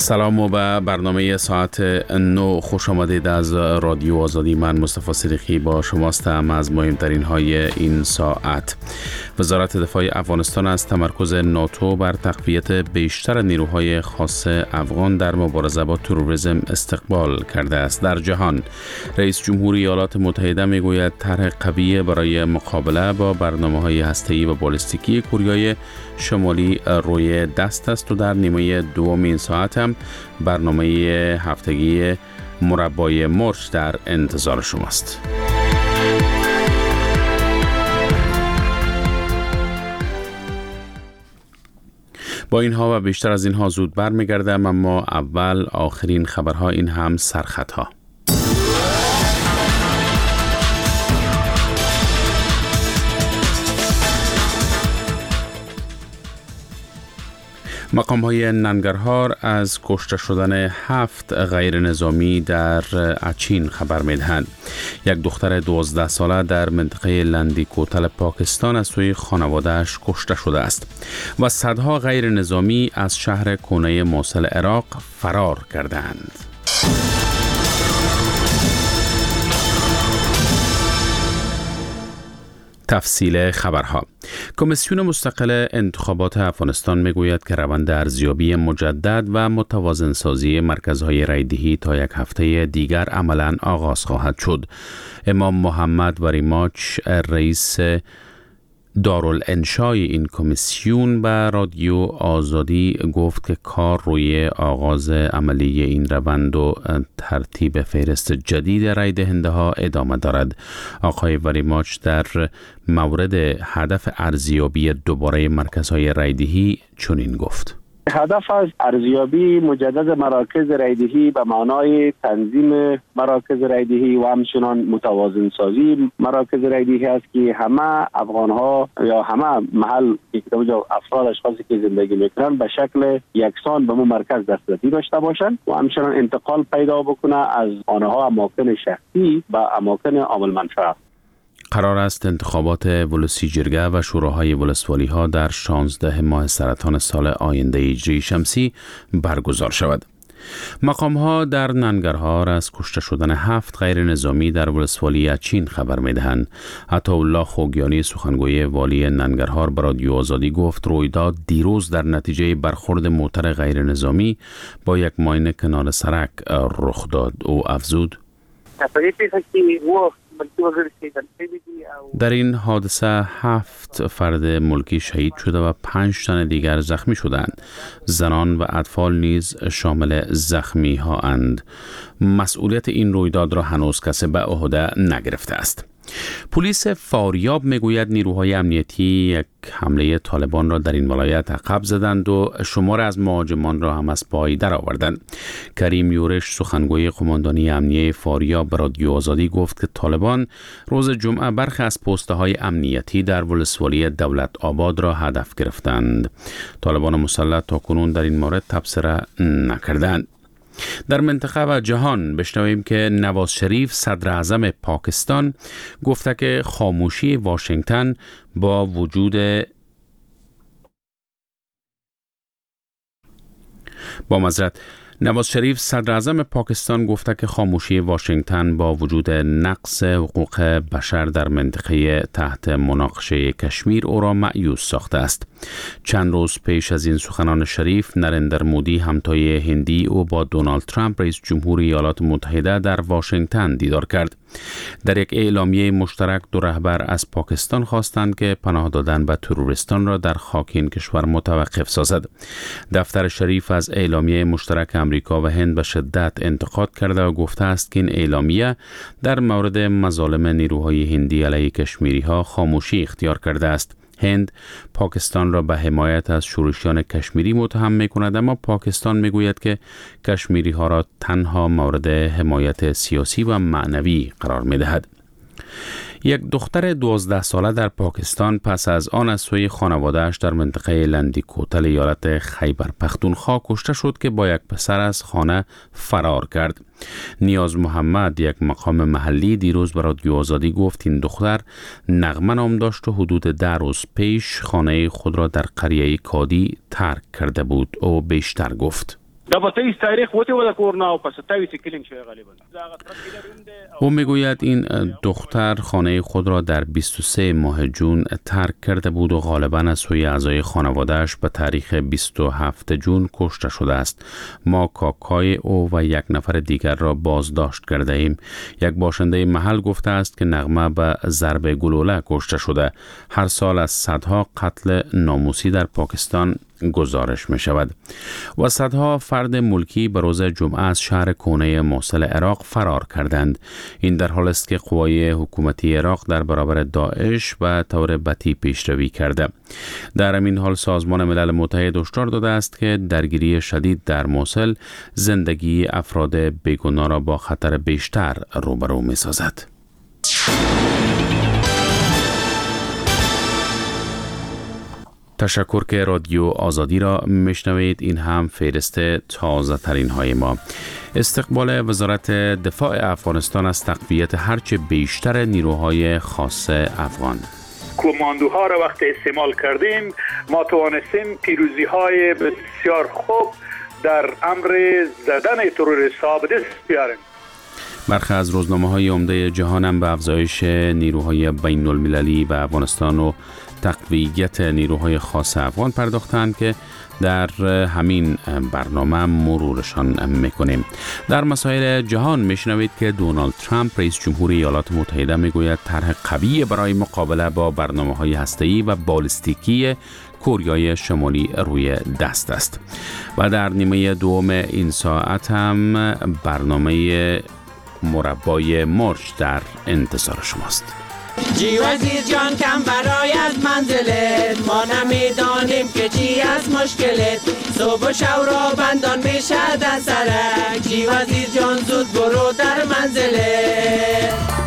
سلام و به برنامه ساعت 9 خوش آمدید از رادیو آزادی. من مصطفی صدیقی با شماستم. از مهمترین های این ساعت: وزارت دفاع افغانستان از تمرکز ناتو بر تقویت بیشتر نیروهای خاص افغان در مبارزه با تروریسم استقبال کرده است. در جهان، رئیس جمهور ایالات متحده میگوید طرح قوی برای مقابله با برنامه‌های هسته‌ای و بالستیکی کره شمالی روی دست است و در نیمه دوم این ساعت هم برنامه هفتگی مربای مرچ در انتظار شماست. با اینها و بیشتر از اینها زود برمیگردم، اما اول آخرین خبرها، این هم سرخطها. مقام‌های ننگرهار از کشته شدن 7 غیر نظامی در اچین خبر می‌دهند. یک دختر 12 ساله در منطقه لندی کوتل پاکستان از سوی خانواده‌اش کشته شده است و صدها غیر نظامی از شهر کونه موصل عراق فرار کردند. تفصیل خبرها. کمیسیون مستقل انتخابات افغانستان میگوید که روند ارزیابی مجدد و متوازنسازی مرکزهای رایدهی تا یک هفته دیگر عملاً آغاز خواهد شد. امام محمد وریماچ، رئیس دارالانشای این کمیسیون، به رادیو آزادی گفت که کار روی آغاز عملی این روند و ترتیب فهرست جدید رای دهنده ها ادامه دارد. آقای وریماچ در مورد هدف ارزیابی دوباره مرکزهای رای دهی چنین گفت: هدف از ارزیابی مجدد مراکز رایدهی به معنای تنظیم مراکز رایدهی و همچنان متوازن سازی مراکز رایدهی است که همه افغان‌ها یا همه محل افراد اشخاصی که زندگی میکنن به شکل یکسان به مرکز دسترسی داشته باشند و همچنان انتقال پیدا بکنه از آنها اماکن شخصی به اماکن عامل منفعه. قرار است انتخابات ولسی جرگه و شوراهای ولسوالی ها در 16 ماه سرطان سال آینده هجری شمسی برگزار شود. مقام ها در ننگرهار از کشته شدن 7 غیر نظامی در ولسوالی اچین خبر می دهند. عطاالله خوگیانی، سخنگوی والی ننگرهار، به رادیو آزادی گفت رویداد دیروز در نتیجه برخورد موتر غیر نظامی با یک ماین کنار سرک رخ داد. او افزود: در این حادثه 7 فرد ملکی شهید شده و 5 تن دیگر زخمی شدند. زنان و اطفال نیز شامل زخمی ها اند. مسئولیت این رویداد را هنوز کسی به عهده نگرفته است. پلیس فاریاب میگوید نیروهای امنیتی یک حمله طالبان را در این ولایت عقب زدند و شمار از مهاجمان را هم از پای درآوردند. کریم یورش، سخنگوی قماندانی امنیه فاریاب، به رادیو آزادی گفت که طالبان روز جمعه برخی از پست‌های امنیتی در ولسوالی دولت آباد را هدف گرفتند. طالبان مسلح تاکنون در این مورد تبصره نکردند. در منطقه و جهان بشنویم که نواز شریف، صدر اعظم پاکستان، گفته که خاموشی واشنگتن نواز شریف، صدر اعظم پاکستان، گفته که خاموشی واشنگتن با وجود نقض حقوق بشر در منطقه تحت مناقشه کشمیر او را مایوس ساخته است. چند روز پیش از این سخنان شریف، نریندر مودی، همتای هندی او، با دونالد ترامپ، رئیس جمهور ایالات متحده، در واشنگتن دیدار کرد. در یک اعلامیه مشترک دو رهبر از پاکستان خواستند که پناه دادن به تروریستان را در خاک این کشور متوقف سازد. دفتر شریف از اعلامیه مشترک امریکا و هند به شدت انتقاد کرده و گفته است که این اعلامیه در مورد مظالم نیروهای هندی علیه کشمیری ها خاموشی اختیار کرده است. هند پاکستان را به حمایت از شورشیان کشمیری متهم می‌کند، اما پاکستان می‌گوید که کشمیری ها را تنها مورد حمایت سیاسی و معنوی قرار می‌دهد. یک دختر 12 ساله در پاکستان پس از آن از سوی خانواده‌اش در منطقه لندی کوتل ایالت خیبر پختونخوا کشته شد که با یک پسر از خانه فرار کرد. نیاز محمد، یک مقام محلی، دیروز به رادیو آزادی گفت این دختر نغمه نام داشت و حدود 10 روز پیش خانه خود را در قریه کادی ترک کرده بود. او بیشتر گفت: او میگوید این دختر خانه خود را در 23 ماه جون ترک کرده بود و غالباً از سوی اعضای خانواده‌اش به تاریخ 27 جون کشته شده است. ما کاکای او و یک نفر دیگر را بازداشت کرده ایم. یک باشنده محل گفته است که نغمه به ضرب گلوله کشته شده. هر سال از صدها قتل ناموسی در پاکستان گزارش می شود و صدها فرد ملکی به روز جمعه از شهر کهنه موصل عراق فرار کردند. این در حال است که قوای حکومتی عراق در برابر داعش به طور بطی پیشروی کرده. در همین حال سازمان ملل متحد هشدار داده است که درگیری شدید در موصل زندگی افراد بیگناه را با خطر بیشتر روبرو می سازد. تشکر که رادیو آزادی را میشنوید. این هم فهرست تازه ترین های ما. استقبال وزارت دفاع افغانستان از تقویت هرچه بیشتر نیروهای خاص افغان. کماندوها را وقتی استعمال کردیم ما توانستیم پیروزی های بسیار خوب در امر زدن تروریست‌ها به دست بیاریم. برخی از روزنامه‌های عمده جهان هم به افزایش نیروهای بین المللی به افغانستان و تقویت نیروهای خاص افغان پرداختند که در همین برنامه مرورشان میکنیم. در مسائل جهان میشنوید که دونالد ترامپ رئیس جمهور ایالات متحده میگوید طرح قوی برای مقابله با برنامه‌های هسته‌ای و بالستیکی کره شمالی روی دست است. و در نیمه دوم این ساعت هم برنامه مربای مرج در انتظار شماست. جی وزیر جان کم برای از منزلت، ما نمیدانیم که چی از مشکلت، صبح و شب را بندان میشه در سرک، جی وزیر جان زود برو در منزلت.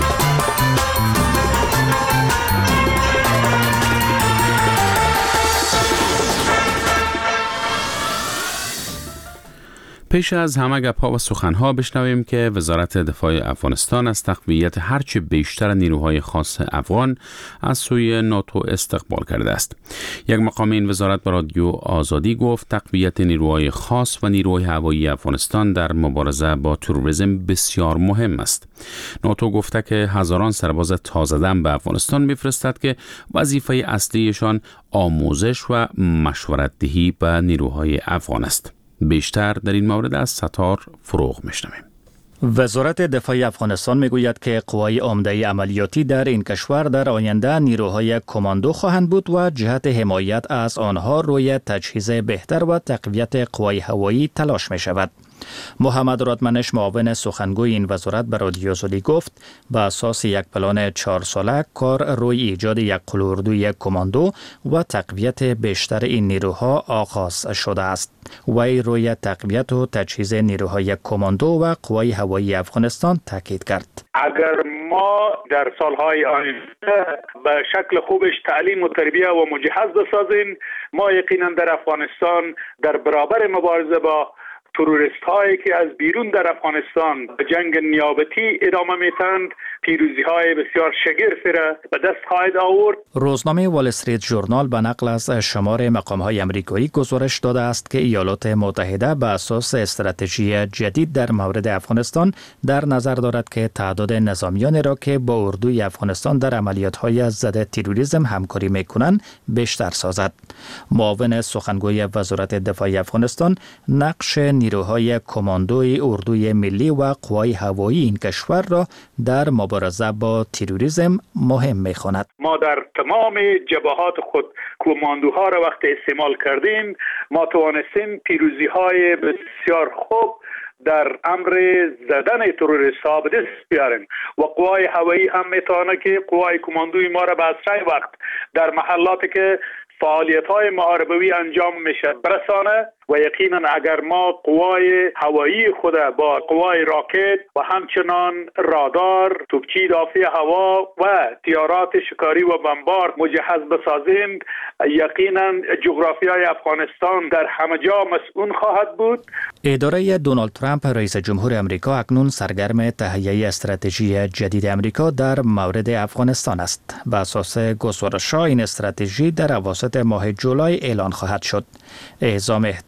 پیش از همه گپ‌ها و سخن‌ها بشنویم که وزارت دفاع افغانستان از تقویت هرچه بیشتر نیروهای خاص افغان از سوی ناتو استقبال کرده است. یک مقام این وزارت به رادیو آزادی گفت تقویت نیروهای خاص و نیروهای هوایی افغانستان در مبارزه با تروریسم بسیار مهم است. ناتو گفته که هزاران سرباز تازه‌دم به افغانستان می‌فرستد که وظیفه اصلیشان آموزش و مشورت دهی به نیروهای افغان است. بیشتر در این مورد از ستار فروغ میشنویم. وزارت دفاع افغانستان میگوید که قوای عمده عملیاتی در این کشور در آینده نیروهای کماندو خواهند بود و جهت حمایت از آنها روی تجهیز بهتر و تقویت قوای هوایی تلاش می شود. محمد رادمنش معاون سخنگوی این وزارت به رادیو آزادی گفت به اساس یک پلان 4 ساله کار روی ایجاد یک قلوردوی کماندو و تقویت بیشتر این نیروها آغاز شده است. وی روی تقویت و تجهیز نیروهای کماندو و قوای هوایی افغانستان تاکید کرد. اگر ما در سالهای آینده به شکل خوبش تعلیم و تربیه و مجهز بسازیم، ما یقینا در افغانستان در برابر مبارزه با تروریست هایی که از بیرون در افغانستان به جنگ نیابتی ادامه میتند پیروزی های بسیار شگرفی را به دست خواهد آورد. روزنامه وال استریت ژورنال به نقل از شمار مقام های امریکایی گزارش داده است که ایالات متحده به اساس استراتژی جدید در مورد افغانستان در نظر دارد که تعداد نظامیان را که با اردوی افغانستان در عملیات های ضد تروریسم همکاری میکنند بیشتر سازد. معاون سخنگوی وزارت دفاع افغانستان نقش نیروهای کماندوی اردوی ملی و قوای هوایی این کشور را در مبارزه با تروریسم مهم می‌خواند. ما در تمام جبهات خود کماندوها را وقتی استعمال کردیم، ما توانستیم پیروزی‌های بسیار خوب در امر زدن تروریست‌ها به دست بیاریم و قوای هوایی هم میتونه که قوای کماندوی ما را به اسرع وقت در محلاتی که فعالیت‌های محاربوی انجام میشه برسانه و یقینا اگر ما قوای هوایی خود با قوای راکت و همچنان رادار، توپچی دافع هوا و طیارات شکاری و بمبارد مجهز بسازیم، یقینا جغرافیای افغانستان در همه جا مسئول خواهد بود. اداره دونالد ترامپ رئیس جمهور امریکا اکنون سرگرم تهیه استراتژی جدید امریکا در مورد افغانستان است. بر اساس گزارش‌ها این استراتژی در اواسط ماه جولای اعلان خواهد شد. اعزام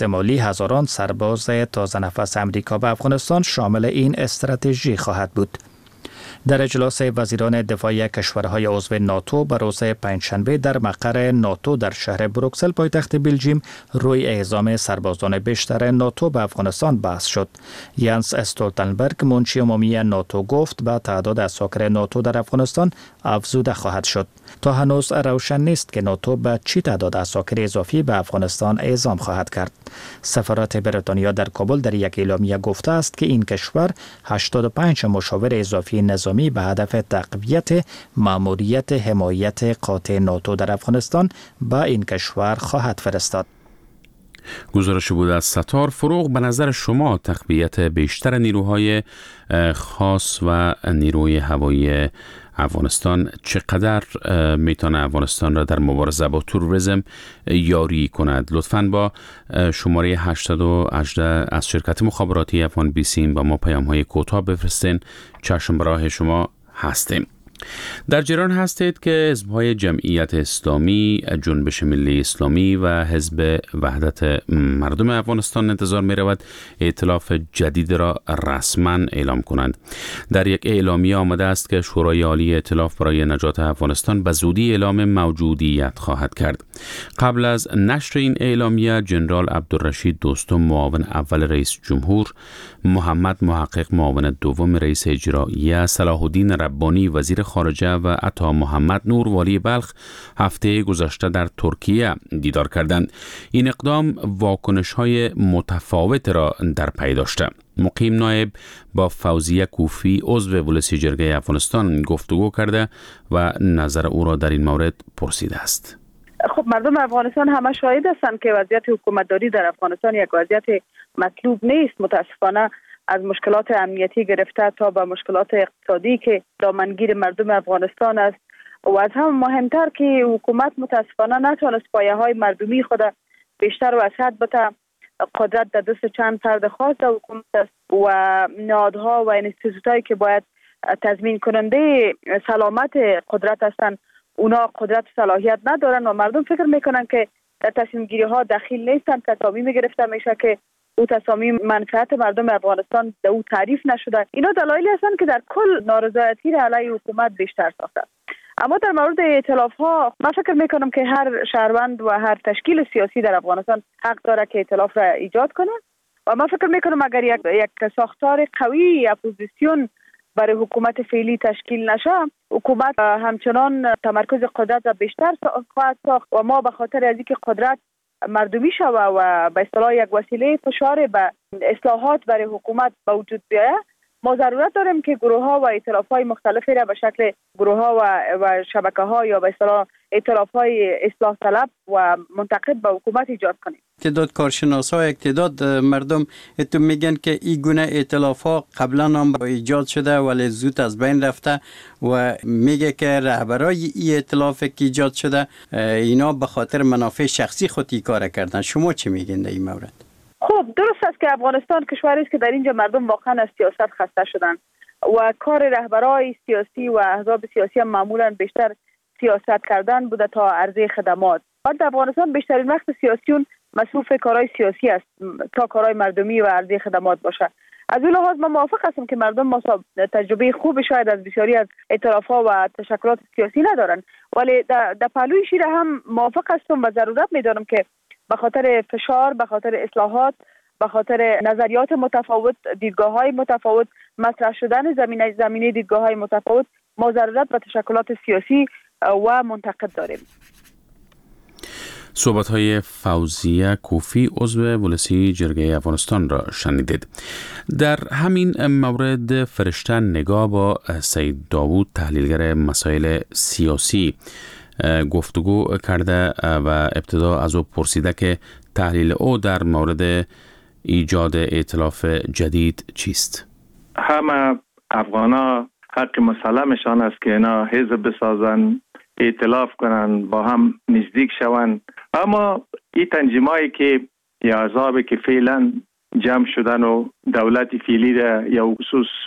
احتمالی هزاران سرباز تازه نفس امریکا به افغانستان شامل این استراتژی خواهد بود. در اجلاس وزیران دفاعی کشورهای عضو ناتو به روز پنجشنبه در مقر ناتو در شهر بروکسل پایتخت بلژیم روی اعزام سربازان بیشتر ناتو به افغانستان بحث شد. یانس استولتنبرگ منشی عمومی ناتو گفت به تعداد اساکر ناتو در افغانستان افزوده خواهد شد. تا هنوز روشن نیست که ناتو به چی تعداد اساکر اضافی به افغانستان اعزام خواهد کرد. سفارت بریتانیا در کابل در یک اعلامیه گفته است که این کشور 85 مشاور اضافی نظامی به هدف تقویت ماموریت حمایت قاطع ناتو در افغانستان به این کشور خواهد فرستاد. گزارش بود از ستار فروغ. به نظر شما تقویت بیشتر نیروهای خاص و نیروی هوایی افغانستان چقدر میتونه افغانستان را در مبارزه با تروریسم یاری کند؟ لطفاً با شماره 818 از شرکت مخابراتی افغان بیسیم با ما پیام های کوتاه بفرستین. چشم به راه شما هستیم. در جریان هستید که حزب‌های جمعیت اسلامی، جنبش ملی اسلامی و حزب وحدت مردم افغانستان انتظار می رود ائتلاف جدید را رسما اعلام کنند. در یک اعلامیه آمده است که شورای عالی ائتلاف برای نجات افغانستان به زودی اعلام موجودیت خواهد کرد. قبل از نشر این اعلامیه، جنرال عبدالرشید دوستم معاون اول رئیس جمهور، محمد محقق معاون دوم رئیس اجرایی، صلاح الدین ربانی وزیر خارجه و عطا محمد نور والی بلخ هفته گذشته در ترکیه دیدار کردند. این اقدام واکنش‌های متفاوت را در پی داشته. مقیم نایب با فوزیه کوفی عضو ولسی جرگه افغانستان گفتگو کرده و نظر او را در این مورد پرسیده است. خب مردم افغانستان همه شاهد هستند که وضعیت حکومتداری در افغانستان یک وضعیت مطلوب نیست. متاسفانه از مشکلات امنیتی گرفته تا به مشکلات اقتصادی که دامنگیر مردم افغانستان است و از هم مهمتر که حکومت متاسفانه نتوانست پایه‌های مردمی خود بیشتر وسعت بده. قدرت در دست چند فرد خاص در حکومت است و نهادها و انستیتوتایی که باید تضمین کننده سلامت قدرت هستند اونا قدرت صلاحیت ندارن و مردم فکر میکنن که در تصمیم گیری ها دخیل نیستن. تصامیم گرفته میشه که او تصامیم منفعت مردم افغانستان در او تعریف نشده. اینا دلایلی هستند که در کل نارضایتی را علیه حکومت بیشتر ساخته. اما در مورد ائتلاف ها من فکر میکنم که هر شهروند و هر تشکیل سیاسی در افغانستان حق داره که ائتلاف را ایجاد کنه و من فکر میکنم اگر یک ساختار قوی اپوزیسیون برای حکومت فعلی تشکیل نشه، حکومت همچنان تمرکز قدرت را بیشتر خواهد ساخت و ما به خاطر از اینکه قدرت مردمی شوه و به اصطلاح یک وسیله فشار به اصلاحات برای حکومت به وجود بیاید، ما ضرورت داریم که گروه ها و ائتلاف های مختلفی را به شکل گروه ها و شبکه ها یا به اصطلاح ائتلاف های اصلاح طلب و منتقد به حکومت ایجاد کنیم. تعداد کارشناسا تعداد مردم تو میگن که این گونه ائتلاف ها قبلا هم ایجاد شده ولی زود از بین رفته و میگه که رهبرای این ائتلاف که ایجاد شده اینا به خاطر منافع شخصی خودی کار کردن. شما چی میگین در این مورد؟ خب درست است که افغانستان کشوری است که در اینجا مردم واقعا از سیاست خسته شدن و کار رهبرای سیاسی و احزاب سیاسی هم معمولا بیشتر سیاست کردن بوده تا عرضه خدمات. در افغانستان بیشترین وقت سیاسیون مصروف کارهای سیاسی است تا کارهای مردمی و عرضه خدمات باشه. از این لحاظ من موافق هستم که مردم تجربه خوب شاید از بسیاری از ائتلاف‌ها و تشکلات سیاسی ندارن، ولی در پهلوی شیر هم موافق هستم و ضرورت می‌دانم که به خاطر فشار، به خاطر اصلاحات، به خاطر نظریات متفاوت، دیدگاه‌های متفاوت، مطرح شدن زمینه دیدگاه‌های متفاوت، ما ضرورت به تشکلات سیاسی و منتقد داریم. صحبت‌های فوزیه کوفی عضو ولسی جرگه افغانستان را شنیدید. در همین مورد فرشته نگاه با سید داوود تحلیلگر مسائل سیاسی گفتگو کرده و ابتدا از او پرسیده که تحلیل او در مورد ایجاد ائتلاف جدید چیست؟ همه افغانا حق مسلمشان است که اینا حزب بسازن، ائتلاف کنن، با هم نزدیک شون. اما این تنظیمایی که یا احزابی که فعلا جمع شدن و دولت فعلی را یا خصوص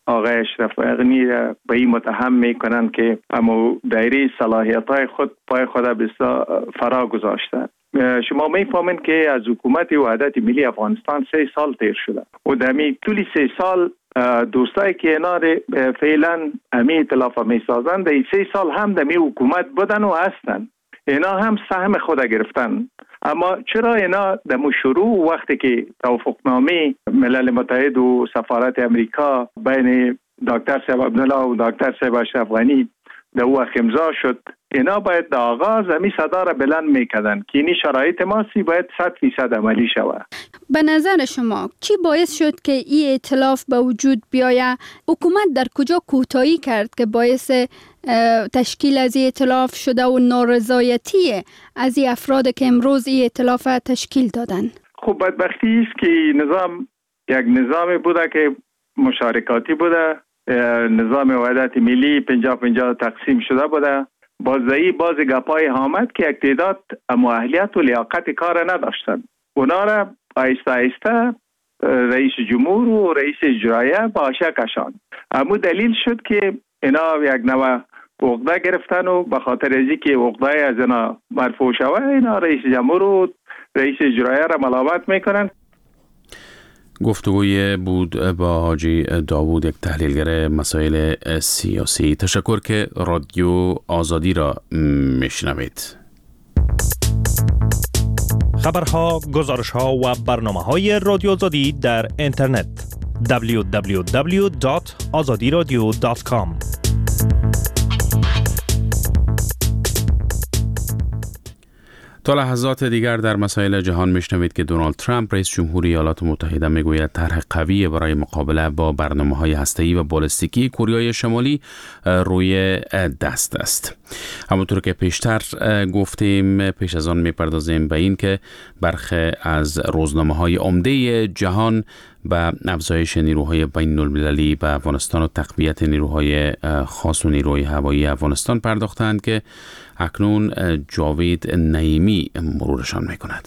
آقای اشرف غنی به این متهم میکنند که اما دایره صلاحیت‌های خود پای خود فرا گذاشته. شما میفهمین که از حکومت وحدت ملی افغانستان 3 سال تیر شده و در طول 3 سال دوستایی که اینا فعلا همی ائتلاف میسازند در 3 سال هم در حکومت بودن و هستن، اینا هم سهم خود گرفتن. اما چرا اینا در شروع وقتی که توافقنامه ملل متحد و سفارت امریکا بین دکتر صاحب عبدالله و دکتر صاحب اشرف غنی در وقت امضا شد، اینا باید در آغاز همی صدا را بلند میکردن که این شرایط ماسی باید 100% عملی شود. به نظر شما چی باعث شد که این ائتلاف به وجود بیاید؟ حکومت در کجا کوتاهی کرد که باعث تشکیل از این ائتلاف شده و نارضایتی از این افراد که امروز این ائتلاف تشکیل دادن؟ خب بدبختی است که نظام یک نظام بوده که مشارکاتی بوده، نظام وحدت ملی 50-50 تقسیم شده بوده. باز گپای آمد که یک تعداد اهلیت و لیاقت کار نداشتند. اونا را آیسته آیسته رئیس جمهور و رئیس اجرایه با آشه کشاند. اما دلیل شد که اینا یک نوع عقده گرفتن و به خاطر ازی که عقده از اینا مرفوع شود، اینا رئیس جمهور و رئیس اجرایه را ملامت میکنن. گفتگوی بود با حاجی داوود، یک تحلیلگر مسائل سیاسی. تشکر که رادیو آزادی را میشنوید. خبرها، گزارشها و برنامه‌های رادیو آزادی در اینترنت www.azadiradio.com. تا لحظات دیگر در مسائل جهان میشنوید که دونالد ترامپ رئیس جمهور ایالات متحده میگوید طرح قوی برای مقابله با برنامه‌های هسته‌ای و بالستیکی کره شمالی روی دست است. همونطور که پیشتر گفتیم، پیش از آن میپردازیم به این که برخی از روزنامه‌های عمده جهان به افزایش نیروهای بین المللی به افغانستان و تقویت نیروهای خاص و نیروی هوایی افغانستان پرداختند که اکنون جاوید نعیمی مرورشان میکند.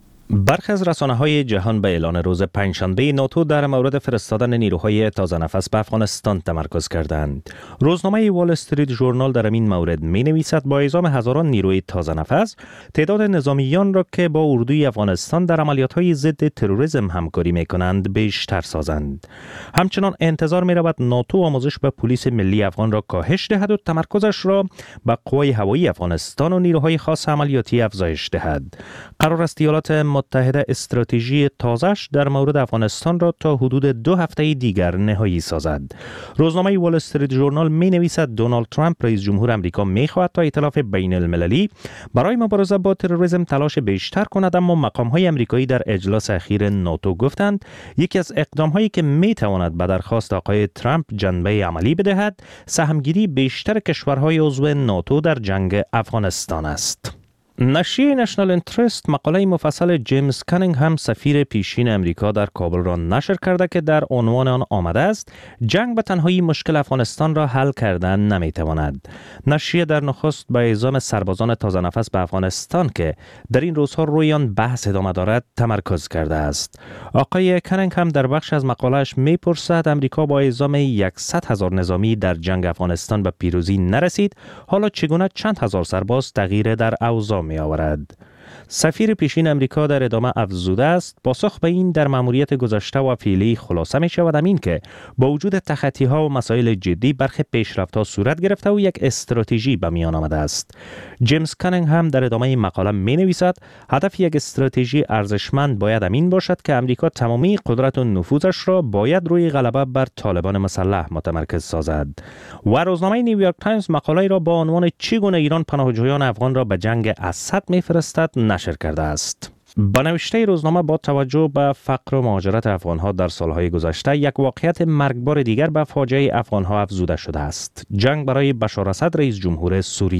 برخی از رسانه‌های جهان به اعلان روز پنجشنبه ناتو در مورد فرستادن نیروهای تازه نفس به افغانستان تمرکز کردند. روزنامه وال استریت ژورنال در این مورد می‌نویسد با اعزام هزاران نیروی تازه نفس، تعداد نظامیان را که با اردوی افغانستان در عملیات‌های ضد تروریسم همکاری می‌کنند بیشتر سازند. همچنان انتظار می‌رود ناتو آموزش به پلیس ملی افغان را کاهش دهد و تمرکزش را به قوای هوایی افغانستان و نیروهای خاص عملیاتی افزایش دهد. قرار است ایالات متحده استراتژی تازه‌اش در مورد افغانستان را تا حدود 2 هفته دیگر نهایی سازد. روزنامه وال استریت ژورنال می‌نویسد دونالد ترامپ رئیس جمهور آمریکا می‌خواهد تا ائتلاف بین المللی برای مبارزه با تروریسم تلاش بیشتر کند، اما مقام‌های آمریکایی در اجلاس اخیر ناتو گفتند یکی از اقدام‌هایی که می‌تواند به درخواست آقای ترامپ جنبه عملی بدهد، سهمگیری بیشتر کشورهای عضو ناتو در جنگ افغانستان است. نشریه نشنال اینترست مقاله مفصل جیمز کانینگهم سفیر پیشین امریکا در کابل را نشر کرده که در عنوان آن آمده است جنگ به تنهایی مشکل افغانستان را حل کردن نمیتواند. نشریه در نخست با اعزام سربازان تازه نفس به افغانستان که در این روزها روی آن بحث ادامه دارد تمرکز کرده است. آقای کانینگهم در بخش از مقاله‌اش میپرسد امریکا با اعزام 100,000 نظامی در جنگ افغانستان به پیروزی نرسید، حالا چگونه چند هزار سرباز تغییر در اوضاع می آورد. سفیر پیشین امریکا در ادامه افزوده است پاسخ به این در مأموریت گذشته و فعلی خلاصه می شود همین که با وجود تخطی ها و مسائل جدی برخی پیشرفت‌ها صورت گرفته و یک استراتژی به میان آمده است. جیمز کانینگهم در ادامه این مقاله می نویسد هدف یک استراتژی ارزشمند باید همین باشد که امریکا تمامی قدرت و نفوذش را باید روی غلبه بر طالبان مسلح متمرکز سازد. و روزنامه نیویورک تایمز مقاله را با عنوان چگونه ایران پناهجویان افغان را به جنگ اسد می‌فرستد نشر کرده است. با نوشته روزنامه با توجه به فقر و مهاجرت افغانها در سالهای گذشته یک واقعیت مرگبار دیگر به فاجعه افغانها افزوده شده است. جنگ برای بشار اسد رئیس جمهور سوریه.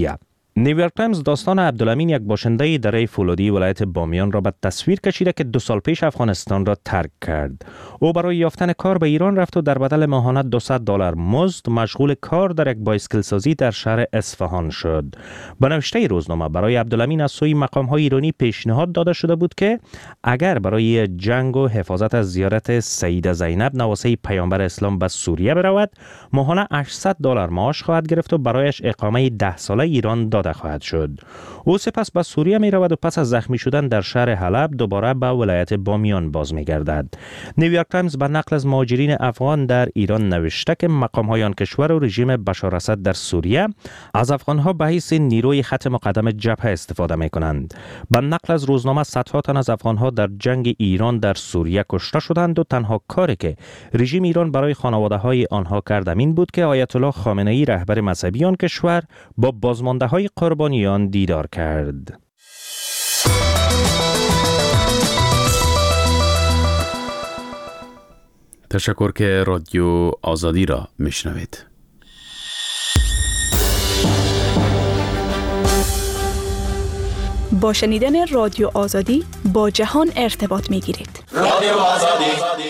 نیویورک تایمز داستان عبدالامین، یک باشنده دره فولادی ولایت بامیان را به تصویر کشیده که 2 سال پیش افغانستان را ترک کرد. او برای یافتن کار به ایران رفت و در بدل ماهانه $200 مزد مشغول کار در یک بایسکل سازی در شهر اصفهان شد. به نوشته روزنامه برای عبدالامین از سوی مقام‌های ایرانی پیشنهاد داده شده بود که اگر برای جنگ و حفاظت از زیارت سیده زینب نواسه پیامبر اسلام به سوریه برود، ماهانه $800 معاش خواهد گرفت و برایش اقامه 10 ساله ایران داده خواهد شد. او سپس به سوریه می رود و پس از زخمی شدن در شهر حلب دوباره به ولایت بامیان باز می گردد. نیویورک تایمز به نقل از مهاجرین افغان در ایران نوشته که مقام‌های آن کشور و رژیم بشار اسد در سوریه از افغان‌ها به حیث نیروی خط مقدم جبهه استفاده می کنند. به نقل از روزنامه صدها تن از افغان‌ها در جنگ ایران در سوریه کشته شدند و تنها کاری که رژیم ایران برای خانواده‌های آنها کرد این بود که آیت الله خامنه‌ای رهبر مذهبی آن کشور با بازمانده‌های قربانیان دیدار کرد. تشکر که رادیو آزادی را میشنوید. با شنیدن رادیو آزادی با جهان ارتباط میگیرید. رادیو آزادی.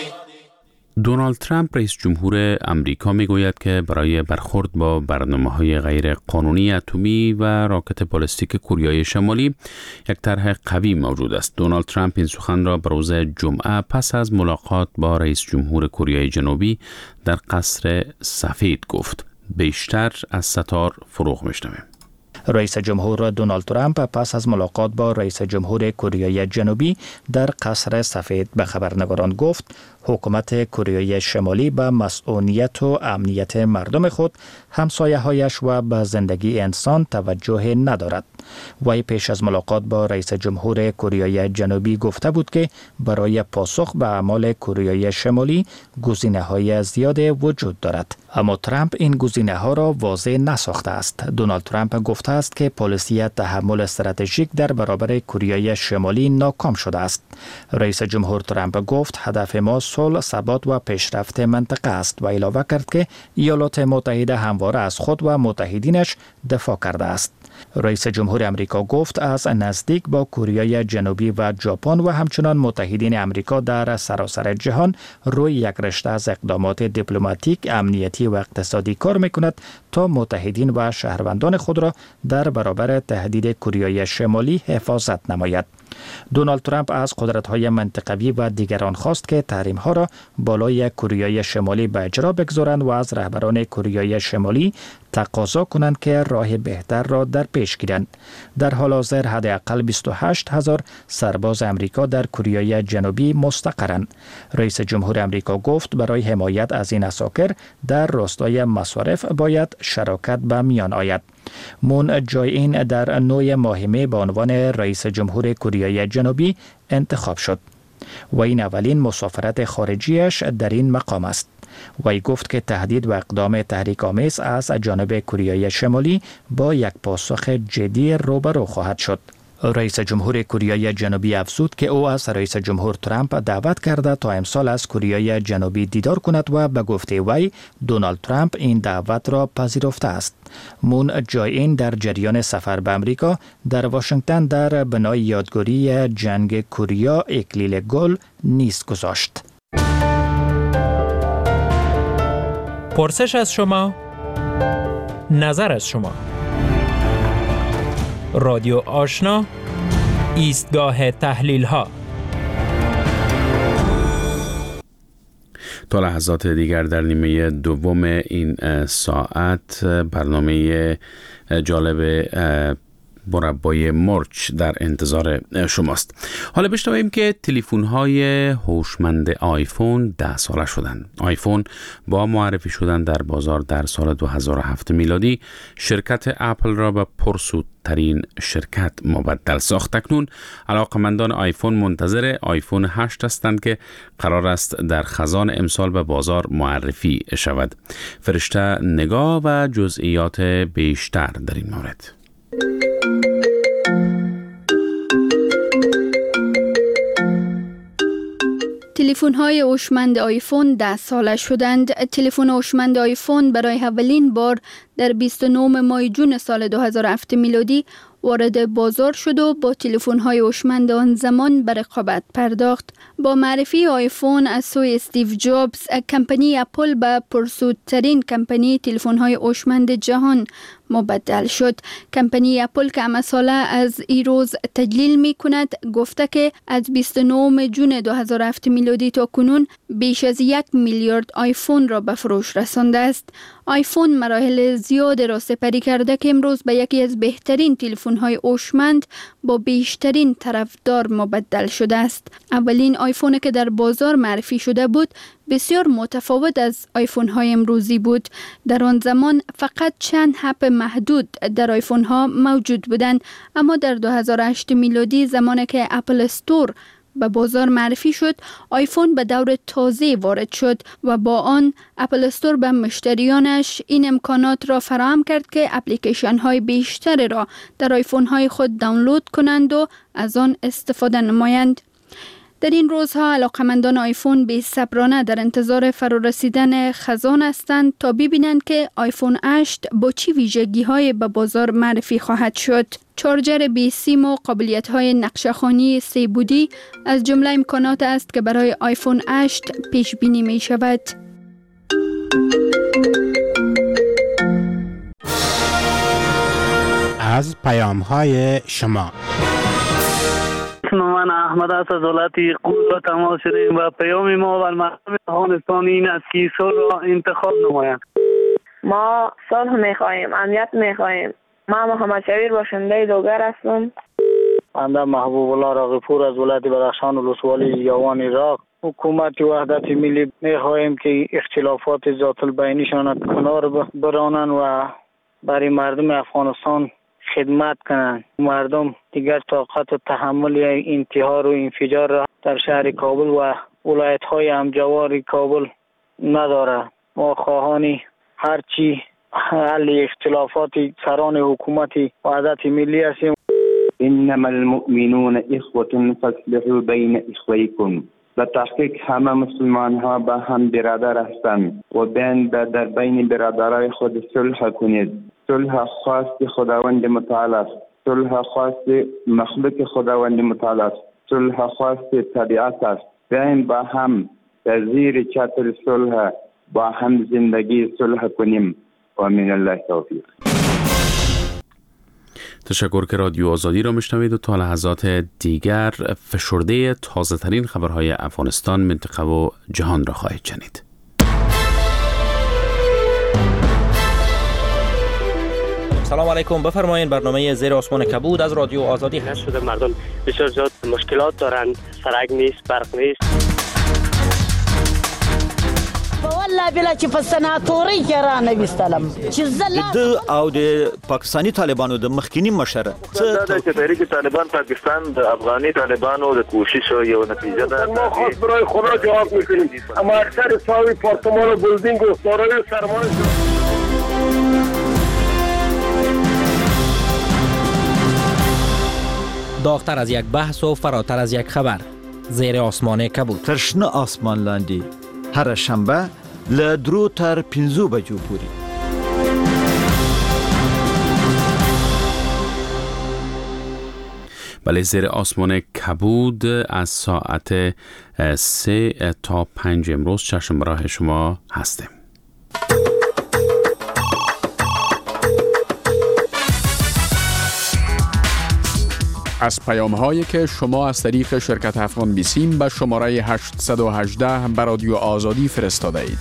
دونالد ترامپ رئیس جمهور امریکا میگوید که برای برخورد با برنامه‌های غیر قانونی اتمی و راکت بالستیک کوریای شمالی یک طرح قوی موجود است. دونالد ترامپ این سخن را به روز جمعه پس از ملاقات با رئیس جمهور کوریای جنوبی در قصر سفید گفت. بیشتر از ستار فروغ میشنویم. رئیس جمهور دونالد ترامپ پس از ملاقات با رئیس جمهور کوریای جنوبی در قصر سفید به خبرنگاران گفت حکومت کوریای شمالی به مسئولیت و امنیت مردم خود، همسایه‌هایش و به زندگی انسان توجه ندارد. وی پیش از ملاقات با رئیس جمهور کوریای جنوبی گفته بود که برای پاسخ به اعمال کوریای شمالی گزینه‌های زیاد وجود دارد. اما ترامپ این گزینه‌ها را واضح نساخته است. دونالد ترامپ گفته است که پالیسی تحمل استراتژیک در برابر کوریای شمالی ناکام شده است. رئیس جمهور ترامپ گفت هدف ما صلح، ثبات و پیشرفت منطقه است و علاوه کرد که ایالات متحده همواره از خود و متحدینش دفاع کرده است. رئیس جمهور امریکا گفت از نزدیک با کوریای جنوبی و ژاپن و همچنان متحدین امریکا در سراسر جهان روی یک رشته از اقدامات دیپلماتیک، امنیتی و اقتصادی کار می‌کند تا متحدین و شهروندان خود را در برابر تهدید کوریای شمالی حفاظت نماید. دونالد ترامپ از قدرت‌های منطقوی و دیگران خواست که تحریم‌ها را بالای کوریای شمالی به اجرا بگذارند و از رهبران کوریای شمالی تقاضا کنند که راه بهتر را در پیش گیرند. در حال حاضر حداقل 28,000 سرباز امریکا در کوریای جنوبی مستقرند. رئیس جمهور امریکا گفت برای حمایت از این عساکر در راستای مصارف باید شراکت به میان آید. مون جای این در نوع ماهمه به عنوان رئیس جمهور کوریای جنوبی انتخاب شد و این اولین مسافرت خارجیش در این مقام است. وی گفت که تهدید و اقدام تحریک‌آمیز از جانب کوریای شمالی با یک پاسخ جدی روبرو خواهد شد. رئیس جمهور کوریای جنوبی افزود که او از رئیس جمهور ترامپ دعوت کرده تا امسال از کوریای جنوبی دیدار کند و به گفته وی دونالد ترامپ این دعوت را پذیرفته است. مون جای این در جریان سفر به امریکا در واشنگتن در بنای یادگاری جنگ کوریا اکلیل گل نیز گذاشت. پرسش از شما، نظر از شما. رادیو آشنا، ایستگاه تحلیل ها. تا لحظات دیگر در نیمه دوم این ساعت برنامه جالب مربای مرچ در انتظار شماست. حالا بشنویم که تلفن‌های هوشمند آیفون 10 ساله شدند. آیفون با معرفی شدن در بازار در سال 2007 میلادی شرکت اپل را به پرسودترین شرکت مبدل ساخت. اکنون علاقمندان آیفون منتظر آیفون 8 هستند که قرار است در خزان امسال به بازار معرفی شود. فرشته نگاه و جزئیات بیشتر در این مورد. تلفن‌های هوشمند آیفون 10 ساله شدند. تلفن هوشمند آیفون برای اولین بار در 29 ماه جون سال 2007 میلادی وارد بازار شد و با تلفن‌های هوشمند آن زمان به رقابت پرداخت. با معرفی آیفون از سوی استیو جابز، کمپانی اپل به پرسودترین کمپانی تلفن‌های هوشمند جهان مبدل شد. کمپانی اپل که همه ساله از این روز تجلیل می کند گفته که از 29 جون 2007 میلادی تا کنون بیش از 1 میلیارد آیفون را به فروش رسانده است. آیفون مراحل زیاد را سپری کرده که امروز به یکی از بهترین تلفن‌های هوشمند با بیشترین طرفدار مبدل شده است. اولین آیفون که در بازار معرفی شده بود بسیار متفاوت از آیفون های امروزی بود. در آن زمان فقط چند اپ محدود در آیفون ها موجود بودند، اما در 2008 میلادی زمانی که اپل استور به بازار معرفی شد، آیفون به دور تازه وارد شد و با آن اپل استور به مشتریانش این امکانات را فراهم کرد که اپلیکیشن های بیشتری را در آیفون های خود دانلود کنند و از آن استفاده نمایند. در این روزها علاقمندان آیفون بی‌صبرانه در انتظار فرارسیدن خزان هستند تا ببینند که آیفون 8 با چی ویژگی‌های به بازار معرفی خواهد شد. چارجر بی سیم و قابلیت‌های نقشه‌خوانی 3 بعدی از جمله امکانات است که برای آیفون 8 پیش بینی می شود. از پیام‌های شما. من احمد است از ولایت قم را تماس شدیم و پیام ما و مردم افغانستان این است که صلح را انتخاب نمایند. ما صلح می‌خواهیم، امنیت می‌خواهیم. ما محمد شبیر باشنده دوگر هستم. بنده محبوب الله راغب‌پور از ولایت بدخشان ولسوالی یاوان عراق. حکومت وحدت ملی می‌خواهیم که اختلافات ذات البینیشان کنار برانند و برای مردم افغانستان خدمت کنند. مردم دیگر طاقت و تحمل انتحار و انفجار را در شهر کابل و ولایت‌های همجوار کابل نداره. ما خواهان هرچی حل اختلافات سران حکومت وحدت ملی هستیم. انما المؤمنون اخوة فاصلحوا بین اخویکم. به تحقیق همه مسلمان ها به هم برادر هستند و در بین برادرای خود صلح کنید. صلح خواست خداوند متعال است. صلح خواست مخلوق خداوند متعال است. صلح خواست طبیعت است. بیاین با هم در زیر چتر صلح با هم زندگی صلح کنیم و من الله توفیق. تشکر که رادیو آزادی را میشنوید و تا لحظات دیگر فشرده تازه ترین خبرهای افغانستان، منطقه و جهان را خواهید شنید. سلام علیکم، بفرمایید. برنامه زیر آسمان کبود از رادیو آزادی هست. شده مردم بسیار زیاد مشکلات دارند، سرک نیست، برق نیست. والله بلا چې په سناتوري کې را نه وستلم چې د او د پاکستانی طالبانو د مخکینی مشر دا چې تحریک طالبان پاکستان د افغاني طالبانو د کوشش یو نتیجه ده. ما خاص برای خدا جواب میکنیم، اما اکثر ساوی پارتمان و بلدینگ و دارای سرمایه داغتر از یک بحث و فراتر از یک خبر، زیر آسمان کبود. ترشنه آسمان لاندی هر شنبه له 2 تر 5 بجو پورې. بله، زیر آسمان کبود از ساعت 3 تا 5 امروز چشم راه شما هستیم. از پیام‌هایی که شما از طریق شرکت افغان بیسیم به شماره 818 به رادیو آزادی فرستاده اید.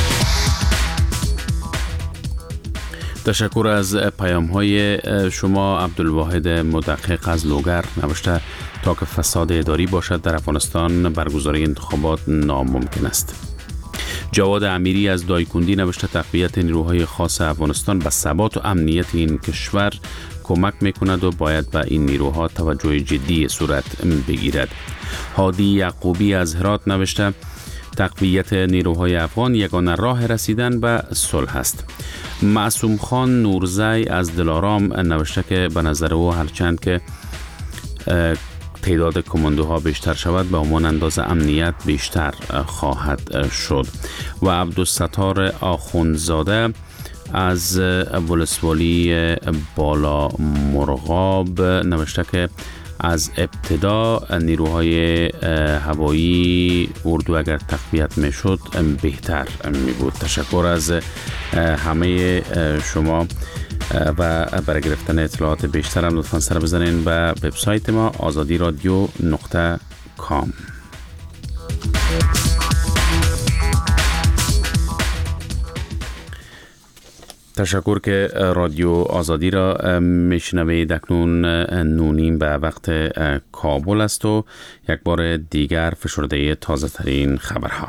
تشکر از پیام‌های شما. عبدالواحد مدقق از لوگر نوشته تا که فساد اداری باشد در افغانستان برگزاری انتخابات ناممکن است. جواد امیری از دایکندی نوشته تقویت نیروهای خاص افغانستان به ثبات و امنیت این کشور کمک میکند و باید به این نیروها توجه جدی صورت بگیرد. هادی یعقوبی از هرات نوشته تقویت نیروهای افغان یگانه راه رسیدن به صلح است. معصوم خان نورزی از دلارام نوشته که به نظر او هرچند که تعداد کماندوها بیشتر شود به همان اندازه امنیت بیشتر خواهد شد. و عبدالستار آخوندزاده از ولسوالی بالا مرغاب نوشته که از ابتدا نیروهای هوایی اردو اگر تقویت میشد بهتر می بود. تشکر از همه شما و برای گرفتن اطلاعات بیشتر هم لطفا سر بزنین به وبسایت ما azadiradio.com. تشکر که رادیو آزادی را میشنوید. اکنون 9:30 به وقت کابل است و یک بار دیگر فشرده تازه ترین خبرها.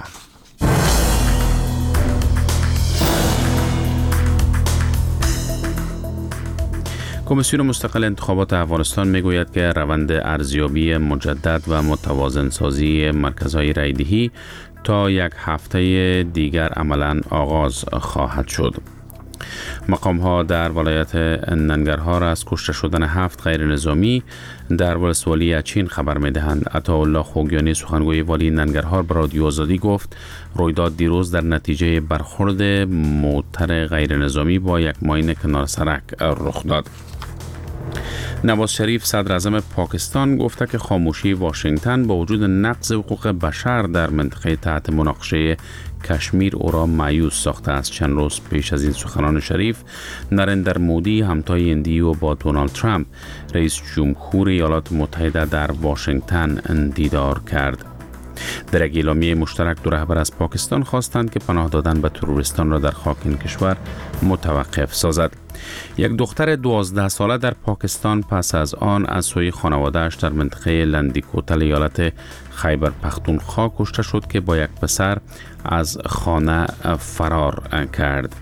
کمیسیون مستقل انتخابات افغانستان میگوید که روند ارزیابی مجدد و متوازن سازی مرکزهای رایدهی تا یک هفته دیگر عملاً آغاز خواهد شد. مقام ها در ولایت ننگرهار از کشته شدن 7 غیر نظامی در ولسوالی اچین خبر می دهند. عطاالله خوگیانی سخنگوی والی ننگرهار به رادیو آزادی گفت رویداد دیروز در نتیجه برخورد موتر غیر نظامی با یک ماین کنار سرک رخ داد. نواز شریف صدر اعظم پاکستان گفته که خاموشی واشنگتن با وجود نقض حقوق بشر در منطقه تحت مناقشه کشمیر او را مایوس ساخته است. چند روز پیش از این سخنان شریف، نریندر مودی همتای اندیو با دونالد ترامپ رئیس جمهور ایالات متحده در واشنگتن دیدار کرد. در یک اعلامیه مشترک دو رهبر از پاکستان خواستند که پناه دادن به تروریستان را در خاک این کشور متوقف سازد. یک دختر 12 ساله در پاکستان پس از آن از سوی خانواده‌اش در منطقه لندیکوتل ایالت خیبر پختونخوا کشته شد که با یک پسر از خانه فرار کرد.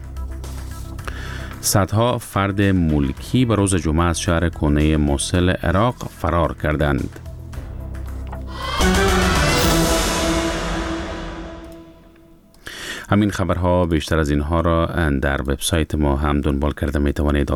صدها فرد ملکی به روز جمعه از شهر کونه موصل عراق فرار کردند. همین خبرها بیشتر از اینها را در وبسایت ما هم دنبال کرده می توانید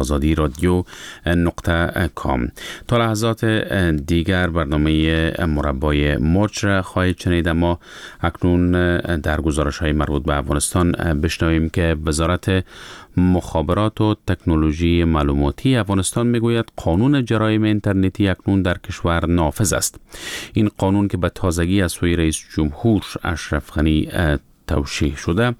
azadi.radio.com. تا لحظات دیگر برنامه مربای موج را خواهید شنید. اما اکنون در گزارش های مربوط به افغانستان بشنویم که وزارت مخابرات و تکنولوژی معلوماتی افغانستان میگوید قانون جرایم اینترنتی اکنون در کشور نافذ است. این قانون که به تازگی از سوی رئیس جمهور اشرف غنی توشیح شده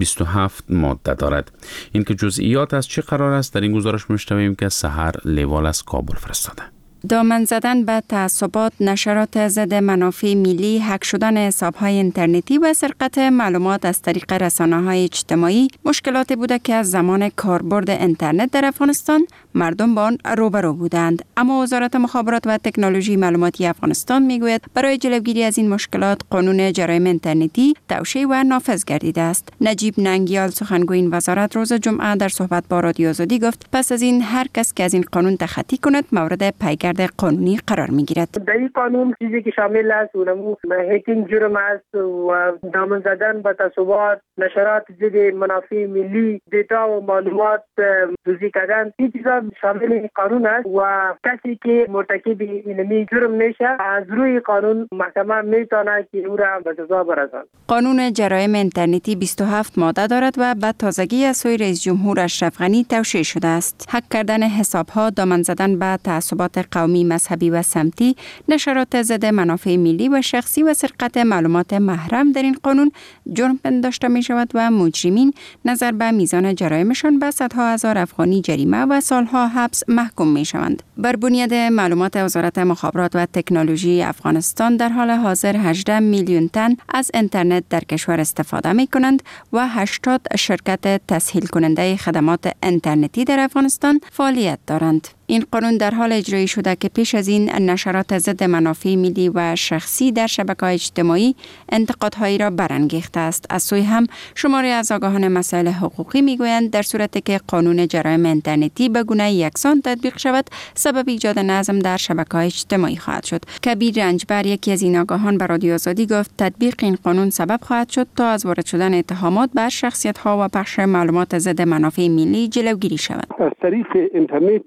27 ماده دارد. این که جزئیات از چه قرار است در این گزارش میشنویم که سحر لیوال از کابل فرستاده. دامن زدن به تعصبات، نشرات ضد منافع ملی، هک شدن حساب‌های اینترنتی و سرقت معلومات از طریق رسانه‌های اجتماعی مشکلاتی بوده که از زمان کاربرد اینترنت در افغانستان مردم با آن روبرو بودند. اما وزارت مخابرات و تکنولوژی معلوماتی افغانستان میگوید برای جلوگیری از این مشکلات قانون جرایم اینترنتی توشیح و نافذ گردیده است. نجیب ننگیال سخنگوی این وزارت روز جمعه در صحبت با رادیو آزادی گفت پس از این هر کس که از این قانون تخطی کند مورد پیگرد قانونی قرار میگیرد. در این قانون چیزی که شامل است اونمو هکینگ جرم است و دامن زدن به تعصبات، نشرات ضد منافع ملی، دیتا و معلومات دزدی کردن، این چیزا شامل این قانون است و کسی که مرتکب این جرم میشه از روی قانون محکمه میتونه که او را به سزا برساند. قانون جرایم اینترنتی 27 ماده دارد و به تازگی از سوی رئیس جمهور اشرف غنی توشیح شده است. هک کردن حساب‌ها، دامن زدن به تعصبات قومی، مذهبی و سمتی، نشرات ضد منافع ملی و شخصی و سرقت معلومات محرم در این قانون جرم پنداشته می شود و مجرمین نظر به میزان جرایمشان به صدها هزار افغانی جریمه و سالها حبس محکوم می شوند. بر بنیاد معلومات وزارت مخابرات و تکنولوژی افغانستان در حال حاضر 18 میلیون تن از اینترنت در کشور استفاده می کنند و 80 شرکت تسهیل کننده خدمات اینترنتی در افغانستان فعالیت دارند. این قانون در حال اجرایی شده که پیش از این نشرات ضد منافع ملی و شخصی در شبکه‌های اجتماعی انتقادهایی را برانگیخته است. از سوی هم شماری از آگاهان مسائل حقوقی میگویند در صورتی که قانون جرایم اینترنتی به گونه یکسان تطبیق شود سبب ایجاد نظم در شبکه‌های اجتماعی خواهد شد. کبیر رنجبر یکی از این آگاهان به رادیو آزادی گفت تطبیق این قانون سبب خواهد شد تا از وارد شدن اتهامات بر شخصیت‌ها و پخش معلومات ضد منافع ملی جلوگیری شود. از طریق اینترنت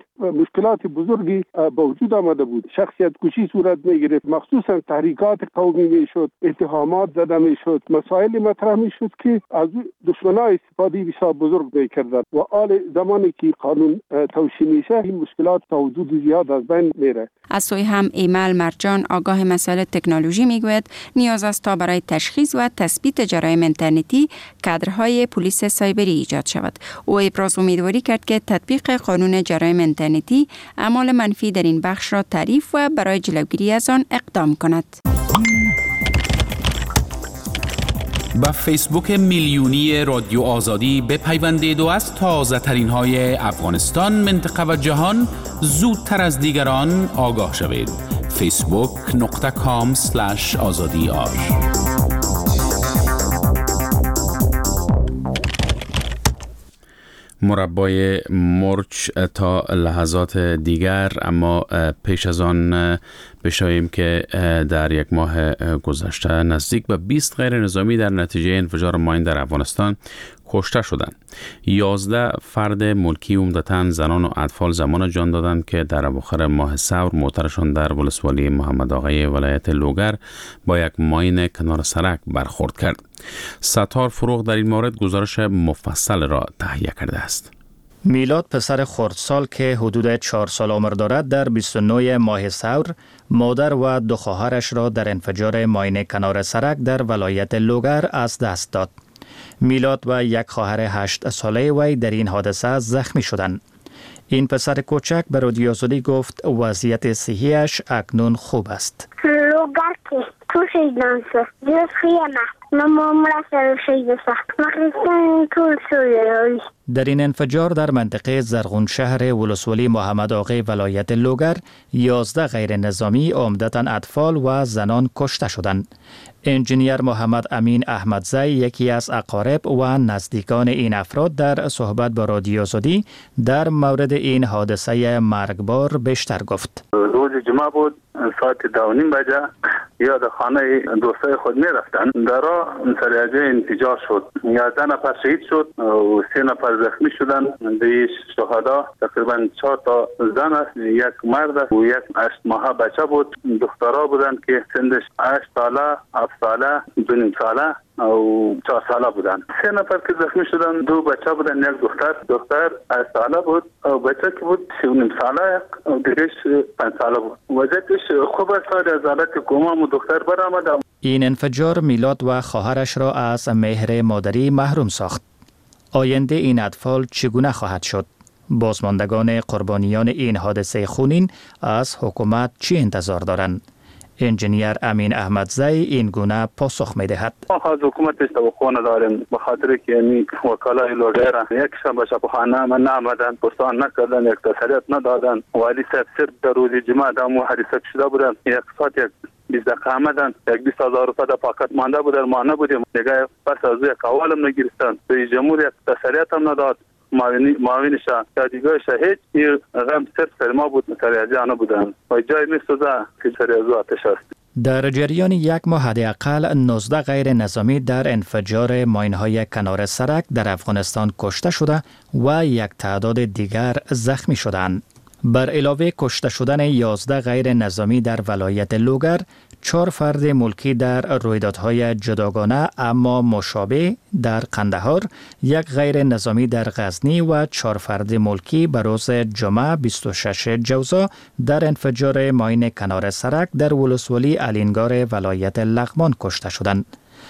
مشکلات بزرگی به وجود آمده بود. شخصیت کشی صورت میگرفت، مخصوصا تحریکات قومی میشد، اتهامات زده میشد، مسائل مطرح میشد که از دشمنان استفاده بسیار بزرگ میکردند و آل زمانی که قانون توشیح میشه این مشکلات تا حدود زیاد از بین میره. از سوی هم ایمل مرجان آگاه مسائل تکنولوژی میگوید نیاز است تا برای تشخیص و تثبیت جرایم اینترنتی کادرهای پلیس سایبری ایجاد شود. او ابراز امیدواری کرد که تطبیق قانون جرایم اینترنتی اعمال منفی در این بخش را تعریف و برای جلوگیری از آن اقدام کند. با فیسبوک میلیونی رادیو آزادی بپیوندید و از تازه ترین های افغانستان، منطقه و جهان زودتر از دیگران آگاه شوید. facebook.com/azadi.ar مربای مرچ تا لحظات دیگر، اما پیش از آن بشاییم که در یک ماه گذشته نزدیک به 20 غیر نظامی در نتیجه انفجار ماین در افغانستان کشته شدند. 11 فرد ملکی عمدتاً زنان و اطفال زمان جان دادند که در اواخر ماه ثور موترشان در ولسوالی محمد آقای ولایت لوگر با یک ماین کنار سرک برخورد کرد. ستار فروغ در این مورد گزارش مفصل را تهیه کرده است. میلاد پسر خردسال که حدود 4 سال عمر دارد در 29 ماه ثور مادر و 2 خواهرش را در انفجار ماین کنار سرک در ولایت لوگر از دست داد. میلاد و یک خواهر 8 ساله وی در این حادثه زخمی شدند. این پسر کوچک به رادیو آزادی گفت وضعیت صحیش اکنون خوب است. لوگر که تو شیدان سه جز خیمه نمامرا سر شیده سخت مخلصان طول سویه. در این انفجار در منطقه زرغون شهر ولسوالی محمد آقای ولایت لوگر 11 غیر نظامی عمدتاً اطفال و زنان کشته شدند. انجینیر محمد امین احمدزی یکی از اقارب و نزدیکان این افراد در صحبت با رادیو آزادی در مورد این حادثه مرگبار بیشتر گفت. روز جمعه بود، ساعت 2:30 بجه یاد خانه دوستای خود می رفتن. در راه سریعه انفجار شد. 11 نفر شهید شد و 3 نفر زخمی شدن. دیش شهدا تقریبا 4 تا زن است، یک مرد است و یک 8 ماهه بچه بود. دخترها بودند که سنش 8 ساله، 7 ساله، 2.5 ساله او 4 ساله بودن. 3 نفر که زخمی شدن 2 بچه بودن، یک دختر 8 ساله بود و بچه که بود 3.5 ساله و دیگهش 5 ساله بود. وضعیتش خوب است، از حالت کوما و دختر برآمد. این انفجار میلاد و خواهرش را از مهر مادری محروم ساخت. آینده این اطفال چگونه خواهد شد؟ بازماندگان قربانیان این حادثه خونین از حکومت چی انتظار دارند؟ انجینیر امین احمدزی این گونه پاسخ می‌دهد. ما از حکومتش توقع نداریم، به خاطر که این وکلای لوگر یکشنبه به شفاخانه من نآمدن، پرسان نکردن، یک تسلیت ندادن. والی صاحب صرف در روز جمعه دامو حادثه شده بودن، یک ساعت 20 دقیقه آمدن، 20,000 روپیه در پاکت مانده بود، ما نبودیم. دیگه پس از یک اولم نگرفتن، رئیس جمهور یک تسلیت هم نداد. معاونش دیگه شهید این غم صرف سر ما بود، سریعه نبودن و جای میسوزه که سریعه آتش است. در جریان یک ماه حداقل 19 غیر نظامی در انفجار ماین‌های کنار سرک در افغانستان کشته شده و یک تعداد دیگر زخمی شدند. بر علاوه کشته شدن 11 غیر نظامی در ولایت لوگر، 4 فرد ملکی در رویدادهای جداگانه اما مشابه در قندهار، 1 غیر نظامی در غزنی و 4 فرد ملکی به روز جمعه 26 جوزا در انفجار ماین کنار سرک در ولسوالی الینگار ولایت لغمان کشته شدند.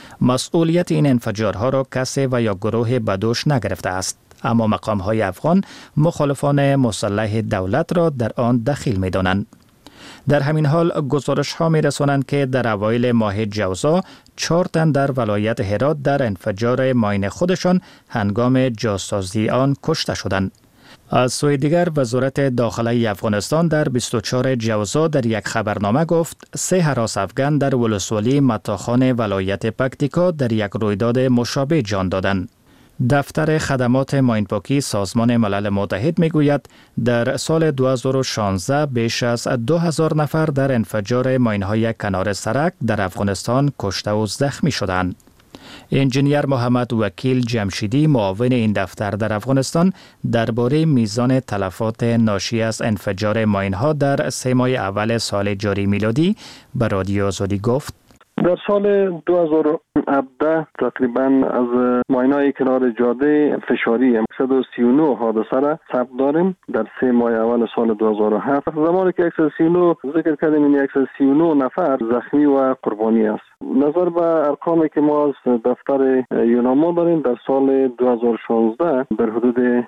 مسئولیت این انفجارها را کسی و یا گروه بدوش نگرفته است، اما مقام‌های افغان مخالفان مسلح دولت را در آن دخیل می‌دانند. در همین حال گزارش‌ها می‌رسانند که در اوایل ماه جوزا 4 تن در ولایت هرات در انفجار ماین خودشان هنگام جاسازی آن کشته شدند. از سوی دیگر وزارت داخلی افغانستان در 24 جوزا در یک خبرنامه گفت 3 هراس افغان در ولسوالی متاخان ولایت پکتیکا در یک رویداد مشابه جان دادند. دفتر خدمات ماینپاکی سازمان ملل متحد میگوید در سال 2016 بیش از 2000 نفر در انفجار ماین‌های کنار سرک در افغانستان کشته و زخمی شدند. انجینیر محمد وکیل جمشیدی معاون این دفتر در افغانستان درباره میزان تلفات ناشی از انفجار ماین‌ها در 3 ماه اول سال جاری میلادی به رادیو آزادی گفت: در سال 2017 تقریبا از ماین‌های کنار جاده فشاری 139 حادثه را ثبت داریم در 3 ماه اول سال 2007. زمانی که 139 ذکر کردیم، این 139 نفر زخمی و قربانی است. نظر به ارقامی که ما از دفتر یوناما داریم، در سال 2016 در حدود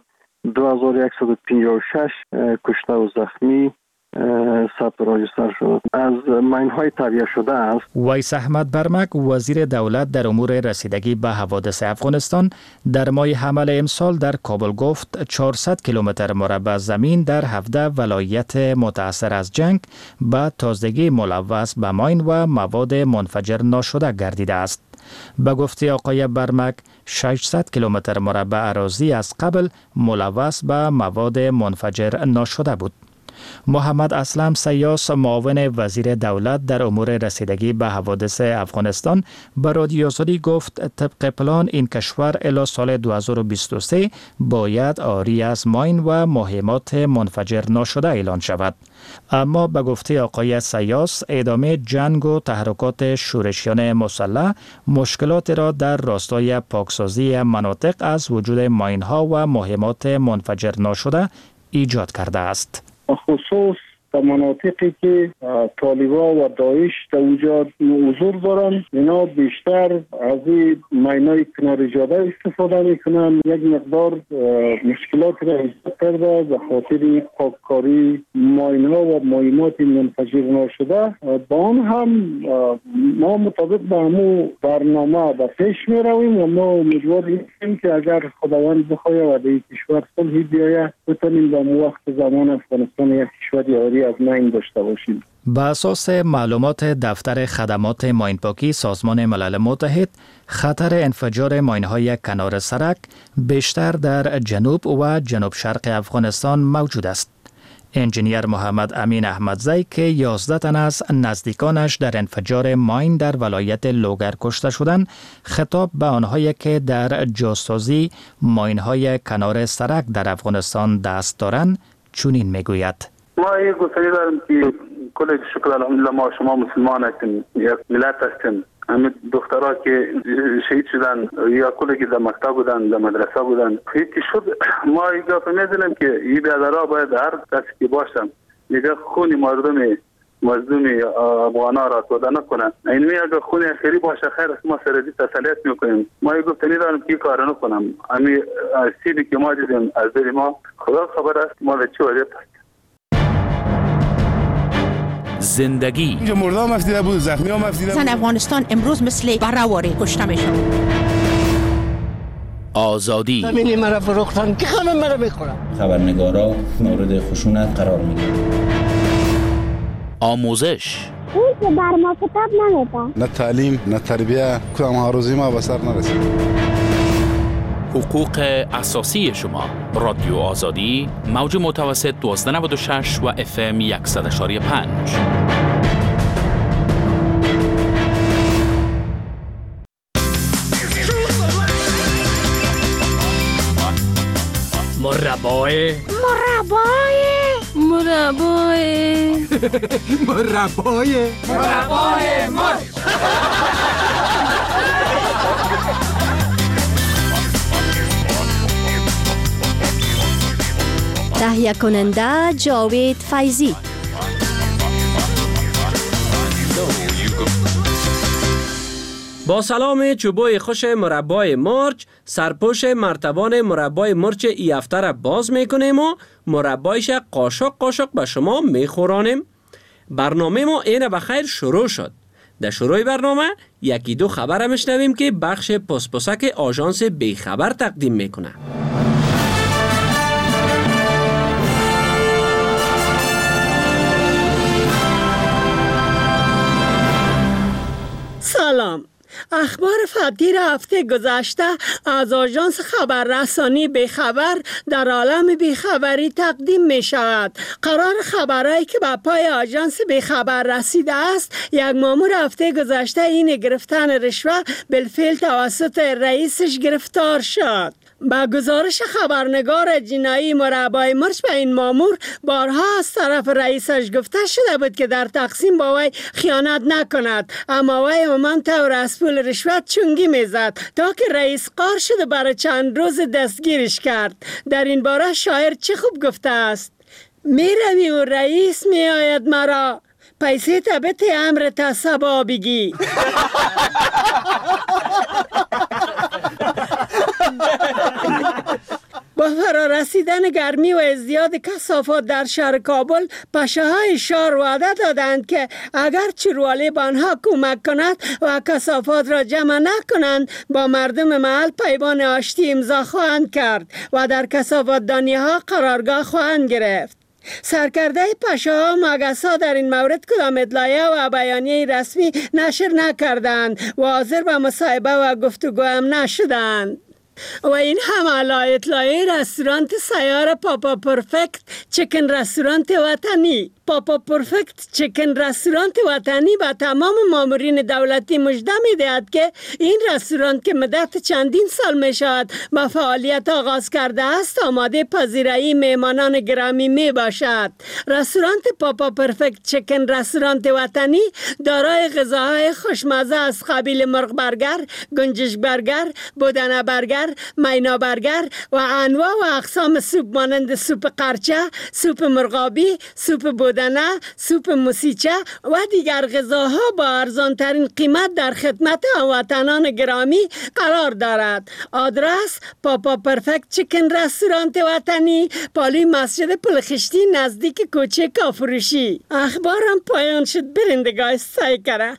2156 کشته و زخمی ثبت راجستر شد. از ماین‌های تهیه شده است. ویس احمد برمک وزیر دولت در امور رسیدگی به حوادث افغانستان در ماه حمل امسال در کابل گفت 400 کیلومتر مربع زمین در 17 ولایت متاثر از جنگ به تازگی ملوث به ماین و مواد منفجر ناشده گردیده است. به گفته آقای برمک 600 کیلومتر مربع اراضی از قبل ملوث به مواد منفجر ناشده بود. محمد اسلم سیاس معاون وزیر دولت در امور رسیدگی به حوادث افغانستان به رادیو آزادی گفت طبق پلان این کشور الی سال 2023 باید عاری از ماین و مهمات منفجر ناشده اعلان شود. اما به گفته آقای سیاس ادامه جنگ و تحرکات شورشیان مسلح مشکلات را در راستای پاکسازی مناطق از وجود ماین‌ها و مهمات منفجر ناشده ایجاد کرده است. خصوص در مناطقی که طالبان و داعش در اونجا حضور دارن، اینا بیشتر از این ماینای کنار جاده استفاده میکنن. یک مقدار مشکلات را ایجاد کرده به خاطر پاککاری ماینها و مهمات منفجر ناشده. با آن هم ما مطابق به همون برنامه به پیش می رویم و ما امیدوار هستیم که اگر خداوند بخواهد و در این کشور صلح بیاید بتونیم در وقت زمان افغانستان یک کشور عاری از ماین داشته باشیم. بر اساس معلومات دفتر خدمات ماینپاکی سازمان ملل متحد، خطر انفجار ماین‌های کنار سرک بیشتر در جنوب و جنوب شرق افغانستان موجود است. انجینیر محمد امین احمدزی که 11 تن از نزدیکانش در انفجار ماین در ولایت لوگر کشته شدند، خطاب به آنهایی که در جاسازی ماین‌های کنار سرک در افغانستان دست دارند چنین میگوید: ما یک گفتنی دارم که کل شکر الحمدلله ما شما مسلمان هستیم، یک ملت هستیم. همین دخترها که شهید شدن یا کلی که در مکتب بودن، در مدرسه بودن، هیچی شد. ما یک گفت می‌دونیم که این بیادرها باید هر کسی که باشن دیگه خون مردم مظلوم افغانا را توده نکنن. این اگر خون اخیری باشه خیر است، ما سردی تسلیت میکنیم. ما یک گفتنی دارم که کار نکنم. همین سیدی که ما دیدیم از دل ما خدا خبر است ما به چه وضعیت است. زندگی اینجا مرده هم افتیده بود، زخمی هم افتیده بود. زن افغانستان امروز مثل براواری کشته میشن. آزادی زمینی مرا فروختن که همه مرا میخورن. خبرنگارا مورد خشونت قرار میگیرن. آموزش اون که بر ما کتاب نمیده. نه تعلیم نه تربیه، کدام هاروزی ما به سر نرسید. حقوق اساسی شما. رادیو آزادی موج متوسط 1296 و FM 100.5. مربای تهیه کننده جاوید فیضی. با سلام چوبوی خوش مربای مرچ، سرپوش مرتبان مربای مرچ ای هفته را باز میکنیم و مربایش قاشق قاشق به شما میخورانیم. برنامه ما اینه بخیر شروع شد. در شروع برنامه یکی دو خبر میشنویم که بخش پسپسک آژانس بیخبر تقدیم میکنه. سلام. اخبار فطیر هفته گذشته از آژانس خبررسانی بیخبر در عالم بیخبری تقدیم می شود. قرار خبرهایی که به پای آژانس بیخبر رسیده است، یک مامور هفته گذشته این گرفتن رشوه بالفعل توسط رئیسش گرفتار شد. با گزارش خبرنگار جنایی مربای مرچ به این مامور بارها از طرف رئیسش گفته شده بود که در تقسیم با وی خیانت نکند، اما وی همان طور از پول رشوت چونگی میزد تا که رئیس قار شده برای چند روز دستگیرش کرد. در این باره شاعر چه خوب گفته است: می روی و رئیس می آید مرا، پیسه تبت امر تصبا بگی. با فرارسیدن گرمی و ازدیاد کثافات در شهر کابل، پشه‌های شهر وعده دادند که اگر چرووالی به آنها کمک کند و کثافات را جمع نکنند، با مردم محل پیمان آشتی امضا خواهند کرد و در کثافات دانی‌ها قرارگاه خواهند گرفت. سرکرده پشه‌ها مگسا در این مورد کدام اطلاعیه و بیانیه رسمی نشر نکردند و حاضر به مصاحبه و گفتگو هم نشدند. و این هم علی اطلاعیه رستوران سیار پاپا پرفکت چکن رستوران وطنی. پاپا پرفکت چکن رستوران وطنی به تمام مامورین دولتی مژده می‌دهد که این رستوران که مدت چندین سال می شود با فعالیت آغاز کرده است، آماده پذیرایی میهمانان گرامی می باشد. رستوران پاپا پرفکت چکن رستوران وطنی دارای غذاهای خوشمزه از قبیل مرغ برگر، گنجش برگر، بودنه برگر، مینا برگر و انواع و اقسام سوپ مانند سوپ قرچه، سوپ مرغابی، سوپ بودنه، سوپ موسیچه و دیگر غذاها با ارزان ترین قیمت در خدمت هموطنان گرامی قرار دارد. آدرس: پاپا پرفکت چکن رستوران وطنی، پالوی مسجد پلخشتی نزدیک کوچه کافروشی. اخبارم پایان شد. برندگاه سایکره.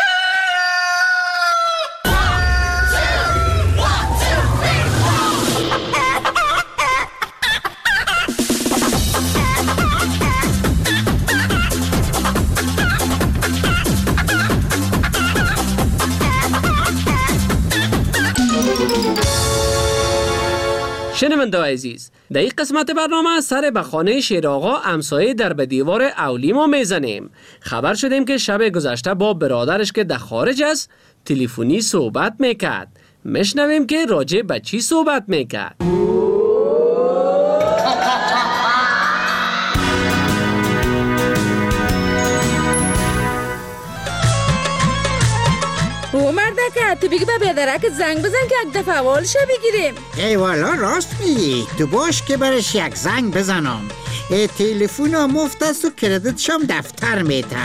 شنونده عزیز، در این قسمت برنامه سر به خانه شیر آقا امسایه در به دیوار اولی ما میزنیم. خبر شدیم که شب گذشته با برادرش که در خارج است تلفنی صحبت میکرد. میشنویم که راجع به چی صحبت میکرد. او مردکه تو بگی به بیادرک زنگ بزن که یک دفعه والشه بگیریم. ای والا راست میگی، تو باش که برش یک زنگ بزنم. تلفن ها مفت است و کردیتش هم دفتر میته.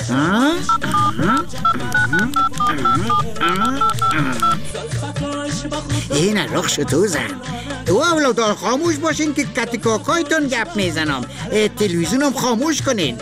این رخ تو زن. تو اولادار خاموش باشین که کتی کاکایتون گپ میزنم. تلویزیون هم خاموش کنین.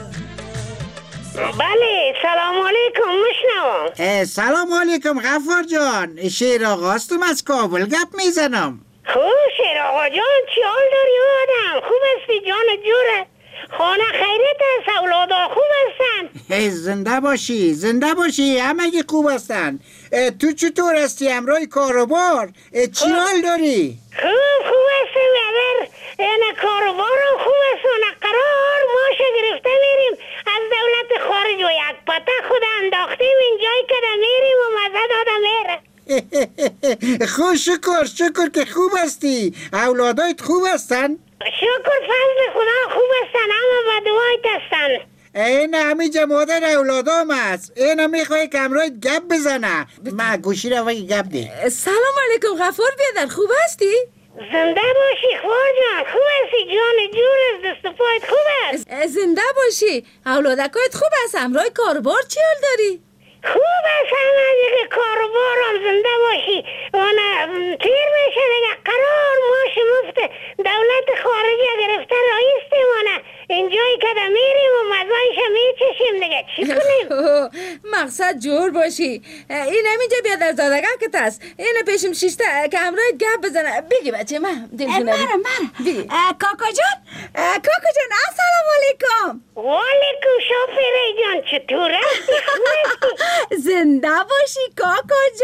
بله، سلام علیکم، مشنوم. سلام علیکم غفار جان، شیر آقاستم از کابل گپ میزنم. خوب شیر آقا جان، چی حال داری آدم؟ خوب استی جان جوره؟ خانه خیرت است، اولادا خوب هستن؟ زنده باشی، زنده باشی، همه خوب هستن. تو چطور هستی همراه کاروبار؟ چی حال داری؟ خوب هستم ادر، این کاروبار هم خوب است و نقرار ماشه گرفته میریم از دولت خارج و یک پته خود انداختیم اینجایی که ده میریم و مزه داده میره. خوب شکر که خوب هستی. اولادایت خوب هستن؟ شکر فضل خدا خوب هستن، اما به دعایت هستن. این همیجا مادر اولادام هست. این میخوای که امروز گپ بزنه. ما گوشی رو وقتی گپ ده. سلام علیکم غفور بیادر، خوب هستی؟ زنده باشی خوار جان، خوب هستی جان جور از دست پایت خوب است؟ زنده باشی، اولادکایت خوب است، امروز کاربار چی حال داری؟ خوب است همه دیگه کاروبارم، زنده باشی. تیر میشه دیگه قرار ماش مفت دولت خارجی گرفته رئیس دیمانه اینجایی که ده میریم و مزایش میچشیم دیگه چی کنیم؟ مقصد جور باشی. این همینجا بیادر زادگه که هست، این پیشم شیشته که امروز گپ بزنه. بگی بچه من مرم کاکا جان السلام علیکم. وعلیکم شافری جان، چطور هستی؟ زنده باشی کاکا جان.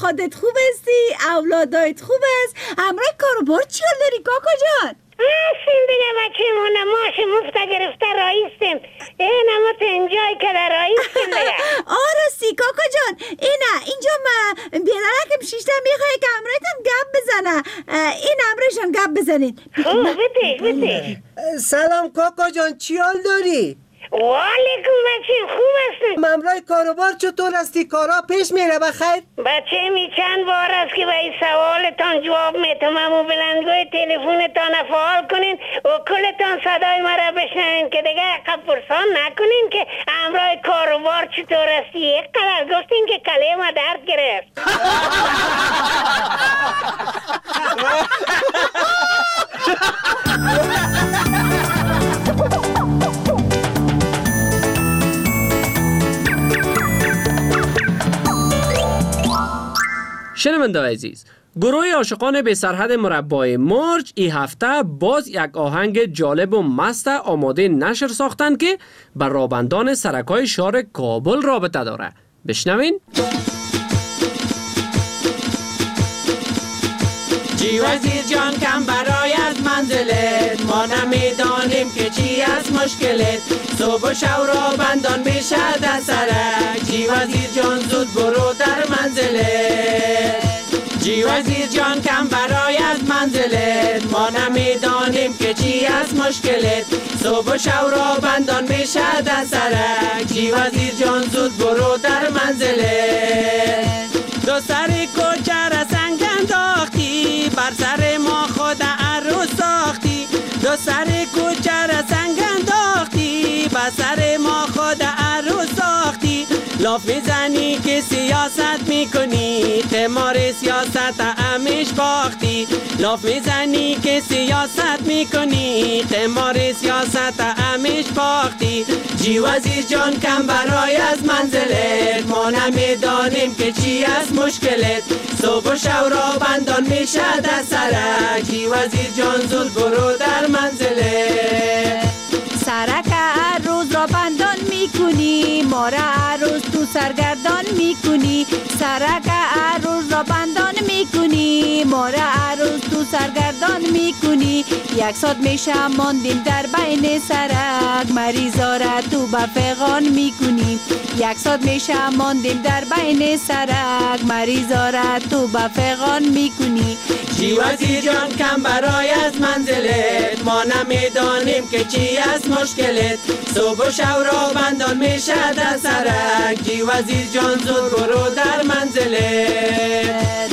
خودت خوب هستی؟ اولادایت خوب است؟ امرای کاروبار چی حال داری کاکا جان؟ هستیم دیگه بچه مونه ماش مفته گرفته رایستیم این اما تو اینجایی که در رایستیم دیگه آرستی کاکا جان اینجا بیدرکم شیشته میخواه که امرایتم گپ بزنه این امرایشم گپ بزنید بده سلام کاکا جان چی حال داری؟ والیکم بچه خوب هستیم ممرای کاروبار چطور هستی؟ کارا پیش میره بخیر؟ بچه می چند بار است که به این سوالتان جواب میتونم و بلندگوی تلفونتان فعال کنین و کلتان صدای مرا بشنوین که دیگه عقب پرسان نکنین که امرای کاروبار چطور هستی یک قدر گفتین که کله ما درد گرفت شنونده عزیز، گروه عاشقان بی سرحد مربای مرج این هفته باز یک آهنگ جالب و مست آماده نشر ساختن که بر رابندان سرکای شهر کابل رابطه داره. بشنوین. جی وزیر جان کم برای از منزلت ما نمیدانیم که چی از مشکلت صبح و شب را بندان میشه در سرک جی وزیر جان زود برو در منزلت جی وزیر جان کم برای از منزلت ما نمیدانیم که چی از مشکلت صبح و شب را بندان میشه در سرک جی وزیر جان زود برو در منزلت دو سری کوچه را سنگ انداختی بر سر ما خود عروس ساختی دو سری کوچه را سنگ انداختی بر سر ما خود عروس ساختی لاف میزنی که سیاست میکنی قمار سیاست همیش باختی لاف میزنی که سیاست میکنی قمار سیاست همیش باختی جی وزیر جان کم برای از منزلت ما نمیدانیم که چی از مشکلت صبح و شب را بندان میشه در سرک جی وزیر جان زود برو در منزلت سرک هر روز را بندان میکنی ما را هر روز تو سرگردان میکنی سرک هر روز را بندان میکنی ما را هر روز تو سرگردان میکنی یک ساعت میشه ماندیم در بین سرک مریضا را تو به فغان میکنی یک ساعت میشه ماندیم در بین سرک مریضا را تو به فغان میکنی جی وزیر جان کم برای از منزلت ما نمیدانیم که چی از مشکلت صبح و شب را بندان میشه در سرک جی وزیر جان زود برو در منزلت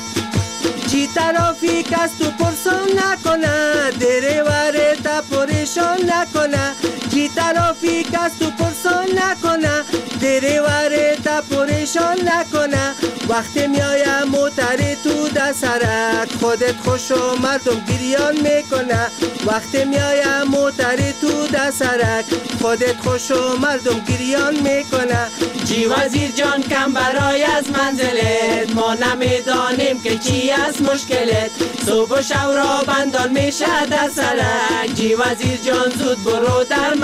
جی ترافیک از تو پرسان نکنه دریوره تا پریشان نکنه جی ترافیک از تو پرسان نکنه دریوره تا پریشان نکنه وقتی میایم موتر تو در سرک خودت خوش و مردم گریان میکنه وقتی میایم موتر تو در سرک خودت خوش و مردم گریان میکنه جی وزیر جان کم برای از منزلت ما نمیدانیم که چی از مشکلت صبح و شب را بندان میشه در سرک جی وزیر جان زود برو در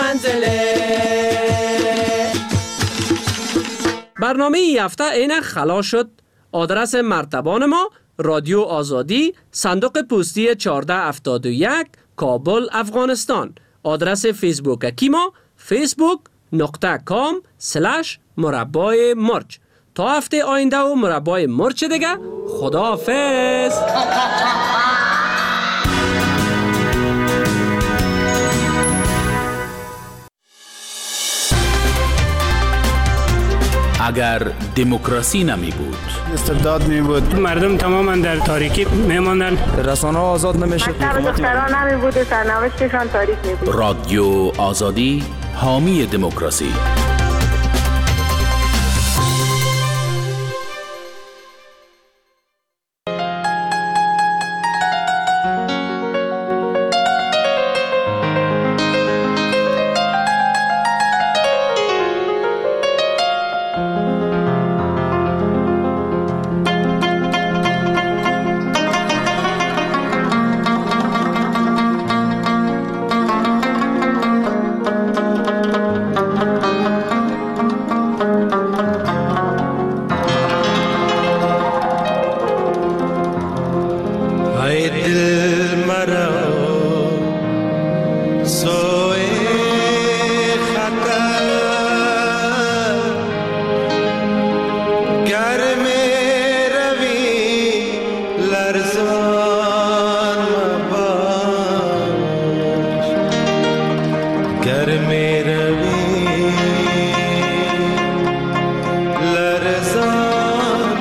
منزلت برنامه این هفته اینک خلاص شد. آدرس مرتبان ما رادیو آزادی صندوق پستی 1471 کابل افغانستان. آدرس فیسبوک ما facebook.com/مربای مرچ. تا هفته آینده و مربای مرچ دیگه خداحافظ. اگر دموکراسی نمی بود، استبداد می بود، مردم تماما در تاریکی میماندن، رسانه آزاد نمیشد، دختران نمی بود و سرنوشتشان تاریک می بود. رادیو آزادی حامی دموکراسی. گرمی روی لرزان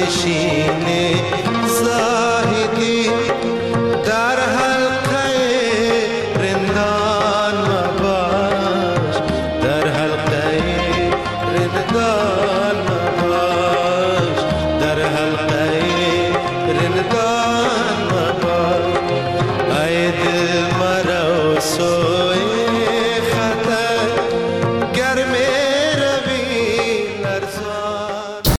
شیر